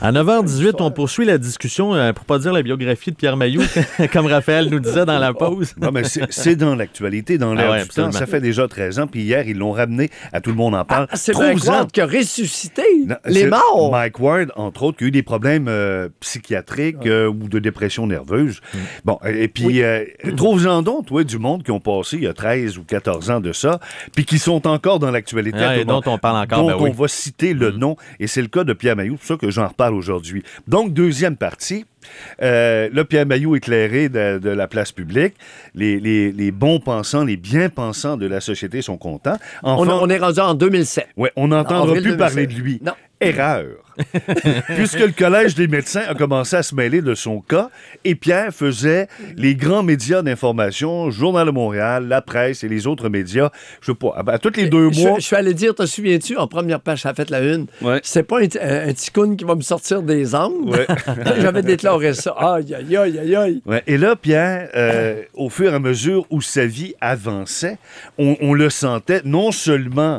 À 9h18, on poursuit la discussion, pour pas dire la biographie de Pierre Mailloux, comme Raphaël nous disait dans la pause. Non, mais c'est dans l'actualité, dans l'air du temps. Ça fait déjà 13 ans, puis hier, ils l'ont ramené à Tout le monde en parle. C'est Mike Ward qui a ressuscité les morts. Mike Ward, entre autres, qui a eu des problèmes psychiatriques ou de dépression nerveuse. Bon, et puis, trouve-en donc, toi, du monde qui ont passé il y a 13 ou 14 ans de ça, puis qui sont encore dans l'actualité. Et dont on parle encore, on va citer le nom, et c'est le cas de Pierre Mailloux, c'est pour ça que j'en reparle aujourd'hui. Donc, deuxième partie, là, Pierre Mailloux éclairé de la place publique, les bons pensants, les bien-pensants de la société sont contents. Enfin, on est rendu en 2007. Oui, on n'entendra plus parler de lui. Non. Erreur. Puisque le Collège des médecins a commencé à se mêler de son cas et Pierre faisait les grands médias d'information, Journal de Montréal, La Presse et les autres médias, je sais pas, à tous les 2 mois. Je suis allé dire, te souviens-tu, en première page, ça a fait la une, c'est pas un petit coon qui va me sortir des angles. Ouais. J'avais déclaré ça. Aïe, aïe, aïe, aïe, aïe. Ouais. Et là, Pierre, au fur et à mesure où sa vie avançait, on le sentait non seulement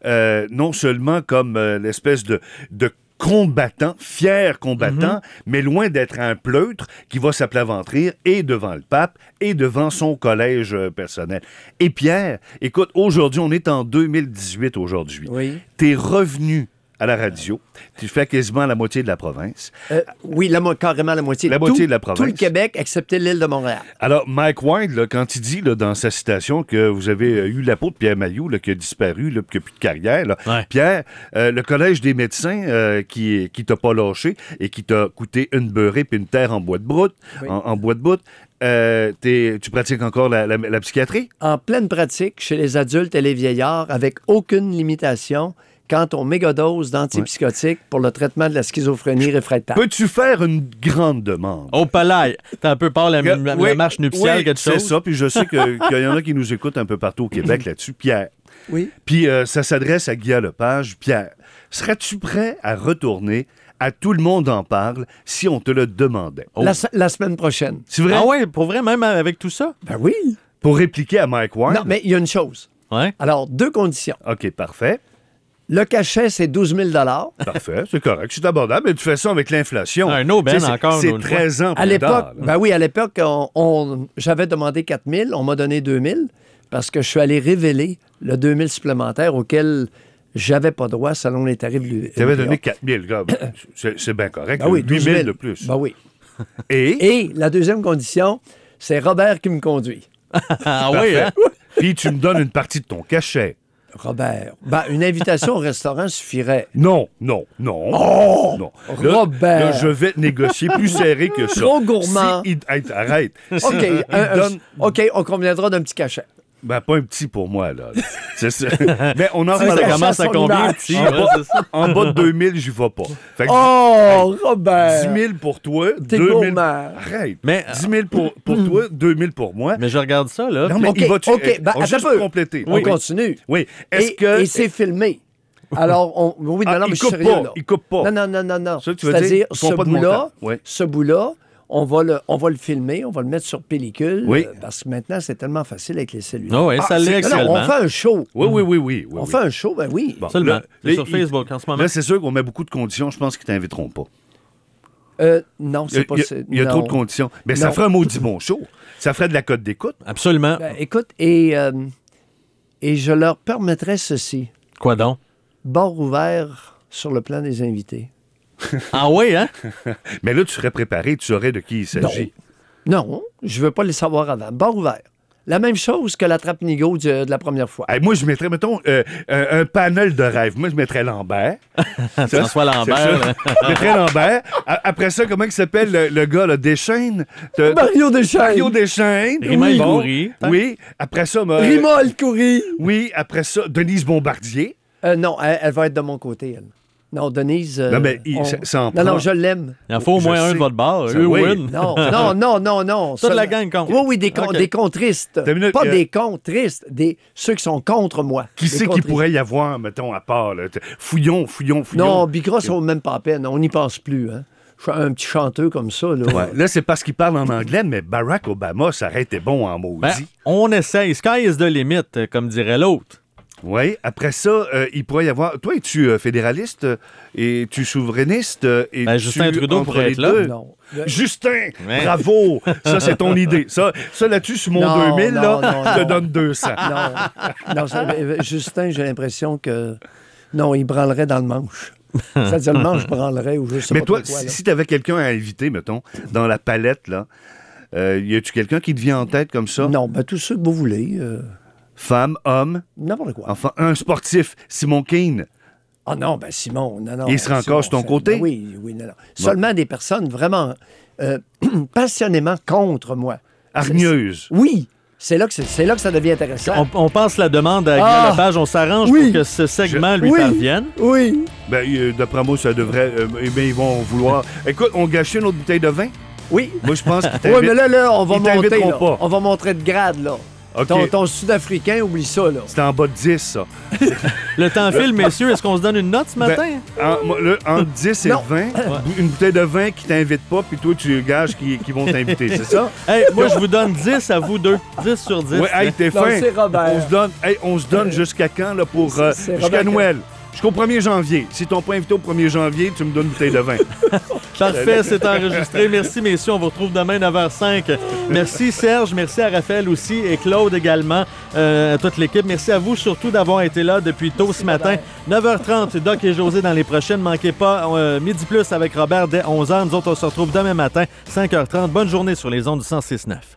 comme l'espèce de combattant, fier combattant, mais loin d'être un pleutre qui va s'aplaventrir et devant le pape et devant son collège personnel. Et Pierre, écoute, aujourd'hui, on est en 2018 aujourd'hui. Oui. T'es revenu à la radio. Tu fais quasiment la moitié de la province. Oui, carrément la moitié. La moitié de la province. Tout le Québec, excepté l'île de Montréal. Alors, Mike Ward, là, quand il dit là, dans sa citation que vous avez eu la peau de Pierre Mailloux, là, qui a disparu, là, qui n'a plus de carrière, là. Pierre, le Collège des médecins qui t'a pas lâché et qui t'a coûté une beurrée puis une terre en bois de broute, en bois de bout, tu pratiques encore la psychiatrie? En pleine pratique chez les adultes et les vieillards, avec aucune limitation, quant aux mégadoses d'antipsychotiques pour le traitement de la schizophrénie réfractaire. Peux-tu faire une grande demande? Au palais, t'as un peu peur la marche nuptiale, quelque chose? C'est ça, puis je sais qu'il y en a qui nous écoutent un peu partout au Québec là-dessus. Pierre. Oui. Puis ça s'adresse à Guy Lepage. Pierre, serais-tu prêt à retourner à Tout le monde en parle si on te le demandait? La semaine prochaine. C'est vrai? Ah ouais, pour vrai, même avec tout ça? Ben oui. Pour répliquer à Mike Ward? Non, mais il y a une chose. Ouais. Alors, 2 conditions. OK, parfait. Le cachet, c'est 12 000 Parfait, c'est correct, c'est abordable, mais tu fais ça avec l'inflation. Un aubaine encore. C'est 13 ans plus à l'époque, tard. Ben oui, à l'époque, j'avais demandé 4 000, on m'a donné 2 000 parce que je suis allé révéler le 2 000 supplémentaire auquel j'avais pas droit selon les tarifs du... Tu avais donné 4 000, gars. C'est bien correct. Ben oui, 8 000 de plus. Ben oui. Et la deuxième condition, c'est Robert qui me conduit. Ah oui, hein? Puis tu me donnes une partie de ton cachet. Robert. une invitation au restaurant suffirait. Non. Oh! Non. Là, Robert! Là, je vais te négocier plus serré que ça. Trop gourmand. Arrête. OK, on conviendra d'un petit cachet. Ben, pas un petit pour moi, là. C'est ça. Mais on en Ça parle. commence à combien, petit? En bas de 2000, j'y vais pas. Fait que Robert! 10 000 pour toi, T'es 2 000... gourmand. Arrête. Mais 10 000 pour toi, 2 000 pour moi. Mais je regarde ça, là. Non, mais il va-tu... attends juste un peu. compléter. On continue. Oui. Et c'est filmé. Alors, oui, mais je suis sérieux, là. Il coupe pas. Non. Ça, tu veux dire, C'est-à-dire, ils font pas de montant. Oui. ce bout-là, on va le filmer, on va le mettre sur pellicule. Oui. Parce que maintenant, c'est tellement facile avec les cellulaires. Oh, oui, ça l'est actuellement. On fait un show. Oui. On fait un show, ben oui. Bon, Seulement. là, C'est sur Facebook en ce moment. Là, c'est sûr qu'on met beaucoup de conditions. Je pense qu'ils t'inviteront pas. Non, c'est pas... Il y a trop de conditions. Mais ça ferait un maudit bon show. Ça ferait de la cote d'écoute. Absolument. Écoute, et je leur permettrais ceci. Quoi donc? Bord ouvert sur le plan des invités. Ah oui, hein? Mais là, tu serais préparé, tu saurais de qui il s'agit. Non, je veux pas les savoir avant. Bord ouvert. La même chose que la trappe-nigo de la première fois. Hey, moi, je mettrais, mettons, un panel de rêve. Moi, je mettrais Lambert. François Lambert. Je mettrais Lambert. Après ça, comment il s'appelle le gars, là, Deschaines? Mario Deschaines. Mario Deschaines. Rima El Khoury. Oui. Après ça... Rima El Khoury. Oui. Après ça, Denise Bombardier. Non, elle va être de mon côté, elle. Non, Denise... non, mais ça en prend. Non, je l'aime. Il en faut au moins un de votre bord. Oui. Non. Toute la gang compte. Oui, des contristes. Pas des contristes, ceux qui sont contre moi. Qui c'est qu'il pourrait y avoir, mettons, à part? Là? Fouillon. Non, Bicra, ça vaut même pas la peine. On n'y pense plus, hein. Un petit chanteux comme ça. Là, là c'est parce qu'il parle en anglais, mais Barack Obama, ça aurait été bon en maudit. On essaye. Sky is the limit, comme dirait l'autre. Oui, après ça, il pourrait y avoir... Toi, es-tu fédéraliste? Es-tu souverainiste? Ben, Justin Trudeau entre pourrait les être là. deux? Non. Justin! Ouais. Bravo! Ça, c'est ton idée. Ça là-dessus, sur mon Non, 2000, non, là, non, je te non. donne 200. Non, Justin, j'ai l'impression que... Non, il branlerait dans le manche. C'est-à-dire le manche branlerait ou je sais Mais pas toi, trop quoi, là. si tu avais quelqu'un à inviter, mettons, dans la palette, là, y a-tu quelqu'un qui te vient en tête comme ça? Non, ben tout ce que vous voulez. Femme, homme, N'importe quoi. enfin, un sportif, Simon Keane. Ah non, ben Simon, non. Il serait encore sur ton côté? Ben oui, non. Seulement des personnes vraiment passionnément contre moi. Hargneuse. Oui, c'est là que ça devient intéressant. On passe la demande à Guy Lepage. On s'arrange Oui. pour que ce segment lui Oui. parvienne. Oui. Ben, d'après moi, ça devrait... ils vont vouloir... Écoute, on gâche une autre bouteille de vin? Oui. Moi, je pense qu'ils Oui, t'invitent. mais là, on va Ils monter. t'inviteront Là. pas. On va montrer de grade, là. OK. Ton Sud-Africain, oublie ça, là. C'était en bas de 10, ça. Le temps file, messieurs. Est-ce qu'on se donne une note ce matin? Entre 10 et Non. 20, une bouteille de vin qui t'invite pas, puis toi, tu gages qui vont t'inviter, c'est ça? Hey, moi, je vous donne 10 à vous deux. 10 sur 10. Oui, hey, t'es Non, fin. c'est Robert. On se donne jusqu'à quand, là, pour... C'est jusqu'à Robert. Noël. Jusqu'au 1er janvier. Si t'ont pas invité au 1er janvier, tu me donnes une bouteille de vin. Parfait, c'est enregistré. Merci, messieurs. On vous retrouve demain 9h05. Merci, Serge. Merci à Raphaël aussi et Claude également, à toute l'équipe. Merci à vous surtout d'avoir été là depuis tôt ce matin. 9h30, Doc et José dans les prochaines. Ne manquez pas Midi Plus avec Robert dès 11h. Nous autres, on se retrouve demain matin, 5h30. Bonne journée sur les ondes du 106.9.